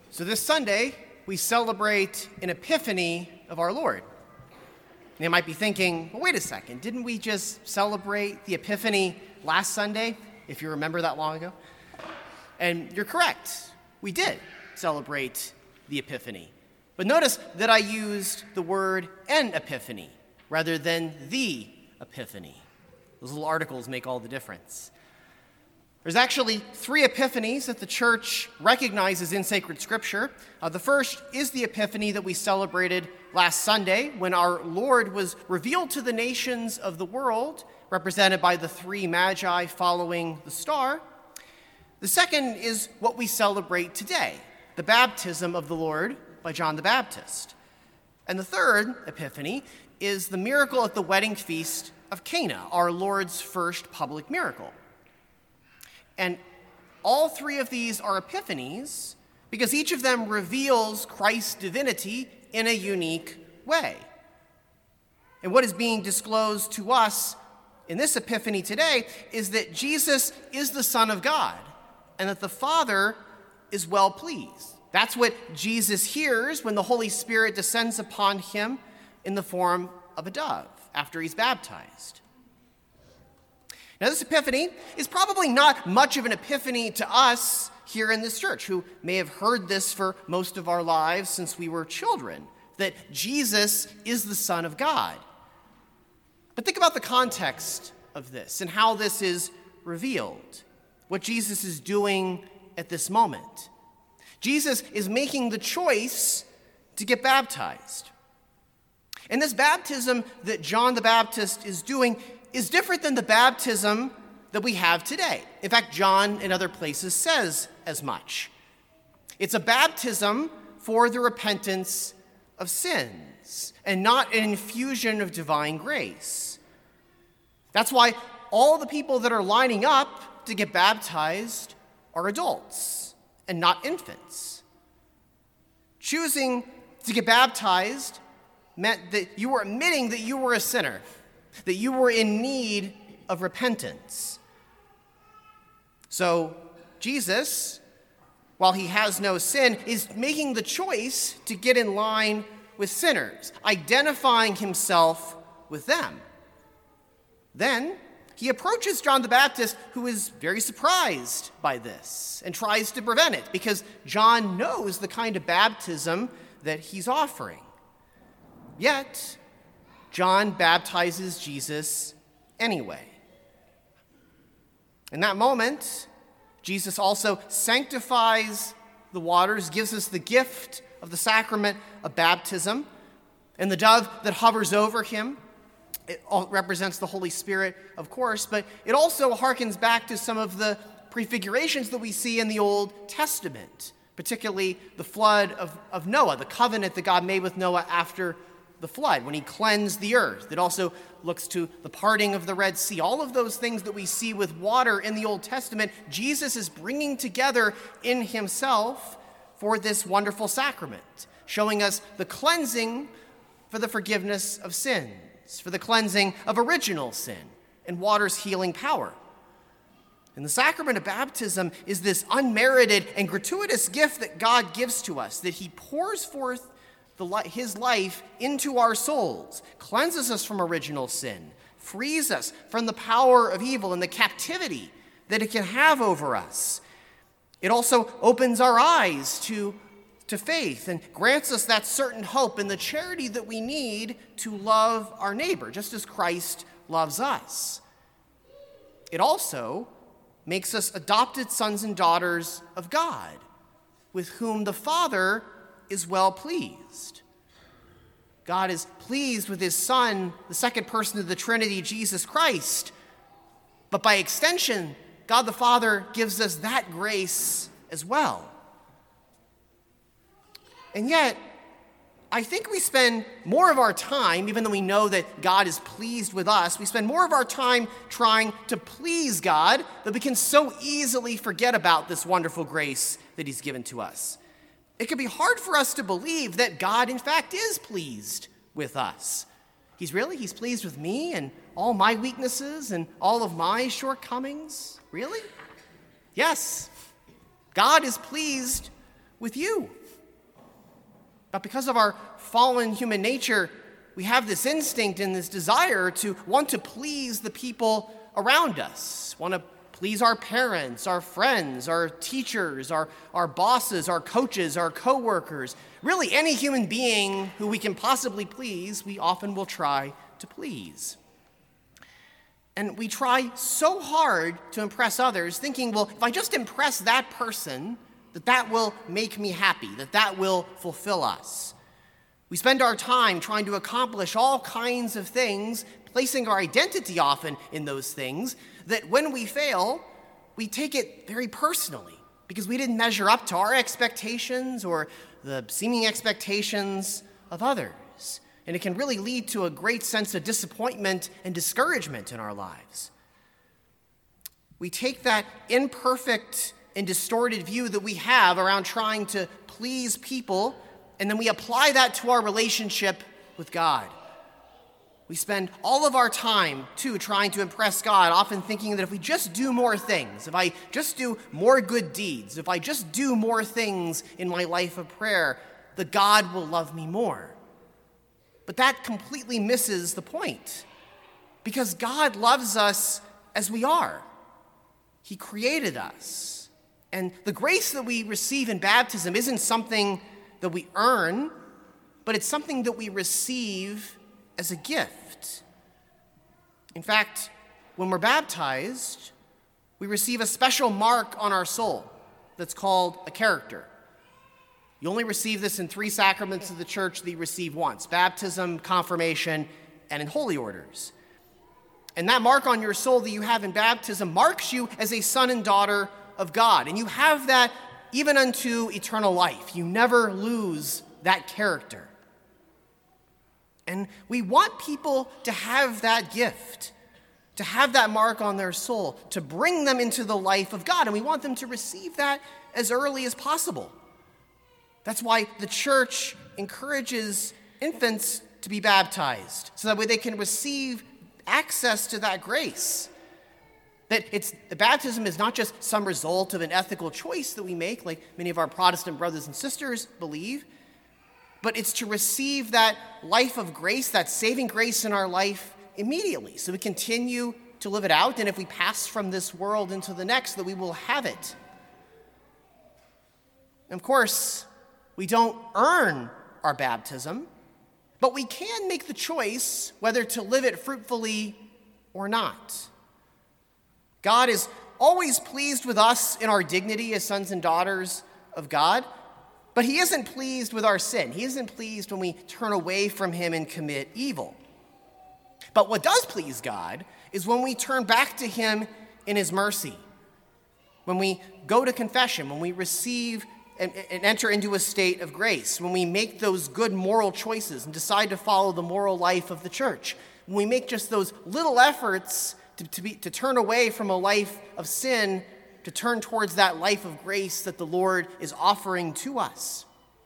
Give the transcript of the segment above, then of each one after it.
So this Sunday, we celebrate an epiphany of our Lord. And you might be thinking, well, wait a second, didn't we just celebrate the Epiphany last Sunday, if you remember that long ago? And you're correct, we did celebrate the Epiphany. But notice that I used the word an epiphany rather than the Epiphany. Those little articles make all the difference. There's actually 3 epiphanies that the church recognizes in sacred scripture. The first is the epiphany that we celebrated last Sunday when our Lord was revealed to the nations of the world, represented by the 3 magi following the star. The second is what we celebrate today, the baptism of the Lord by John the Baptist. And the third epiphany is the miracle at the wedding feast of Cana, our Lord's first public miracle. And all 3 of these are epiphanies because each of them reveals Christ's divinity in a unique way. And what is being disclosed to us in this epiphany today is that Jesus is the Son of God and that the Father is well pleased. That's what Jesus hears when the Holy Spirit descends upon him in the form of a dove after he's baptized. Now, this epiphany is probably not much of an epiphany to us here in this church, who may have heard this for most of our lives since we were children, that Jesus is the Son of God. But think about the context of this and how this is revealed, what Jesus is doing at this moment. Jesus is making the choice to get baptized. And this baptism that John the Baptist is doing is different than the baptism that we have today. In fact, John in other places says as much. It's a baptism for the repentance of sins and not an infusion of divine grace. That's why all the people that are lining up to get baptized are adults and not infants. Choosing to get baptized meant that you were admitting that you were a sinner, that you were in need of repentance. So Jesus, while he has no sin, is making the choice to get in line with sinners, identifying himself with them. Then he approaches John the Baptist, who is very surprised by this and tries to prevent it because John knows the kind of baptism that he's offering. Yet, John baptizes Jesus anyway. In that moment, Jesus also sanctifies the waters, gives us the gift of the sacrament of baptism, and the dove that hovers over him, it represents the Holy Spirit, of course, but it also harkens back to some of the prefigurations that we see in the Old Testament, particularly the flood of Noah, the covenant that God made with Noah after the flood, when he cleansed the earth. It also looks to the parting of the Red Sea. All of those things that we see with water in the Old Testament, Jesus is bringing together in himself for this wonderful sacrament, showing us the cleansing for the forgiveness of sins, for the cleansing of original sin, and water's healing power. And the sacrament of baptism is this unmerited and gratuitous gift that God gives to us, that he pours forth his life into our souls, cleanses us from original sin, frees us from the power of evil and the captivity that it can have over us. It also opens our eyes to faith and grants us that certain hope and the charity that we need to love our neighbor, just as Christ loves us. It also makes us adopted sons and daughters of God, with whom the Father is well pleased. God is pleased with his Son, the second person of the Trinity, Jesus Christ. But by extension, God the Father gives us that grace as well. And yet, I think we spend more of our time, even though we know that God is pleased with us, we spend more of our time trying to please God that we can so easily forget about this wonderful grace that he's given to us. It can be hard for us to believe that God, in fact, is pleased with us. He's pleased with me and all my weaknesses and all of my shortcomings? Really? Yes. God is pleased with you. But because of our fallen human nature, we have this instinct and this desire to want to please the people around us, want to please our parents, our friends, our teachers, our bosses, our coaches, our coworkers. Really, any human being who we can possibly please, we often will try to please. And we try so hard to impress others, thinking, well, if I just impress that person, that will make me happy, that will fulfill us. We spend our time trying to accomplish all kinds of things, placing our identity often in those things, that when we fail, we take it very personally because we didn't measure up to our expectations or the seeming expectations of others. And it can really lead to a great sense of disappointment and discouragement in our lives. We take that imperfect and distorted view that we have around trying to please people, and then we apply that to our relationship with God. We spend all of our time, too, trying to impress God, often thinking that if we just do more things, if I just do more good deeds, if I just do more things in my life of prayer, that God will love me more. But that completely misses the point, because God loves us as we are. He created us. And the grace that we receive in baptism isn't something that we earn, but it's something that we receive as a gift. In fact, when we're baptized, we receive a special mark on our soul that's called a character. You only receive this in 3 sacraments of the church that you receive once: baptism, confirmation, and in holy orders. And that mark on your soul that you have in baptism marks you as a son and daughter of God. And you have that even unto eternal life. You never lose that character. And we want people to have that gift, to have that mark on their soul, to bring them into the life of God. And we want them to receive that as early as possible. That's why the church encourages infants to be baptized, so that way they can receive access to that grace. The baptism is not just some result of an ethical choice that we make, like many of our Protestant brothers and sisters believe, but it's to receive that life of grace, that saving grace in our life immediately, so we continue to live it out, and if we pass from this world into the next, that we will have it. And of course, we don't earn our baptism, but we can make the choice whether to live it fruitfully or not. God is always pleased with us in our dignity as sons and daughters of God, but he isn't pleased with our sin. He isn't pleased when we turn away from him and commit evil. But what does please God is when we turn back to him in his mercy, when we go to confession, when we receive and enter into a state of grace, when we make those good moral choices and decide to follow the moral life of the church, when we make just those little efforts to turn away from a life of sin, to turn towards that life of grace that the Lord is offering to us.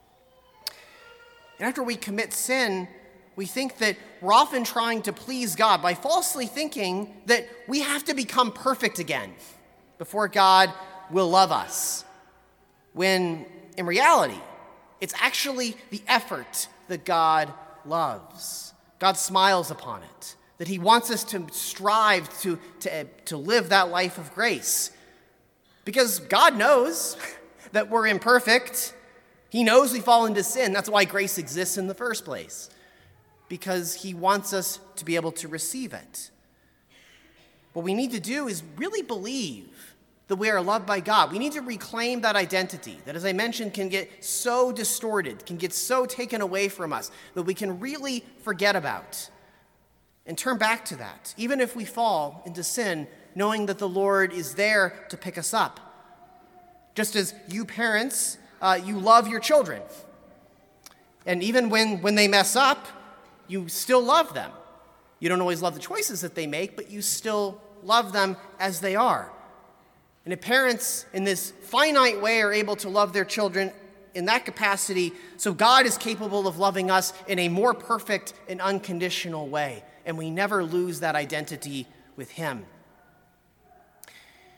And after we commit sin, we think that we're often trying to please God by falsely thinking that we have to become perfect again before God will love us, when in reality, it's actually the effort that God loves. God smiles upon it, that he wants us to strive to live that life of grace. Because God knows that we're imperfect. He knows we fall into sin. That's why grace exists in the first place, because he wants us to be able to receive it. What we need to do is really believe that we are loved by God. We need to reclaim that identity that, as I mentioned, can get so distorted, can get so taken away from us, that we can really forget about and turn back to that, even if we fall into sin, knowing that the Lord is there to pick us up. Just as you parents, you love your children. And even when they mess up, you still love them. You don't always love the choices that they make, but you still love them as they are. And if parents in this finite way are able to love their children in that capacity, so God is capable of loving us in a more perfect and unconditional way. And we never lose that identity with him.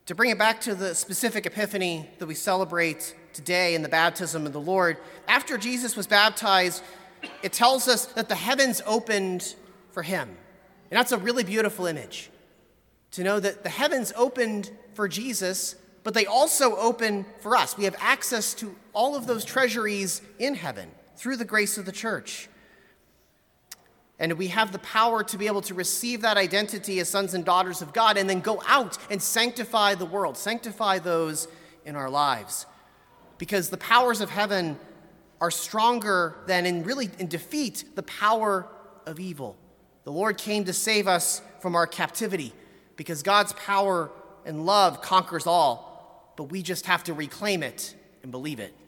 To bring it back to the specific Epiphany that we celebrate today in the baptism of the Lord, after Jesus was baptized, it tells us that the heavens opened for him. And that's a really beautiful image, to know that the heavens opened for Jesus, but they also open for us. We have access to all of those treasuries in heaven through the grace of the church. And we have the power to be able to receive that identity as sons and daughters of God and then go out and sanctify the world, sanctify those in our lives. Because the powers of heaven are stronger than in defeat the power of evil. The Lord came to save us from our captivity because God's power and love conquers all, but we just have to reclaim it and believe it.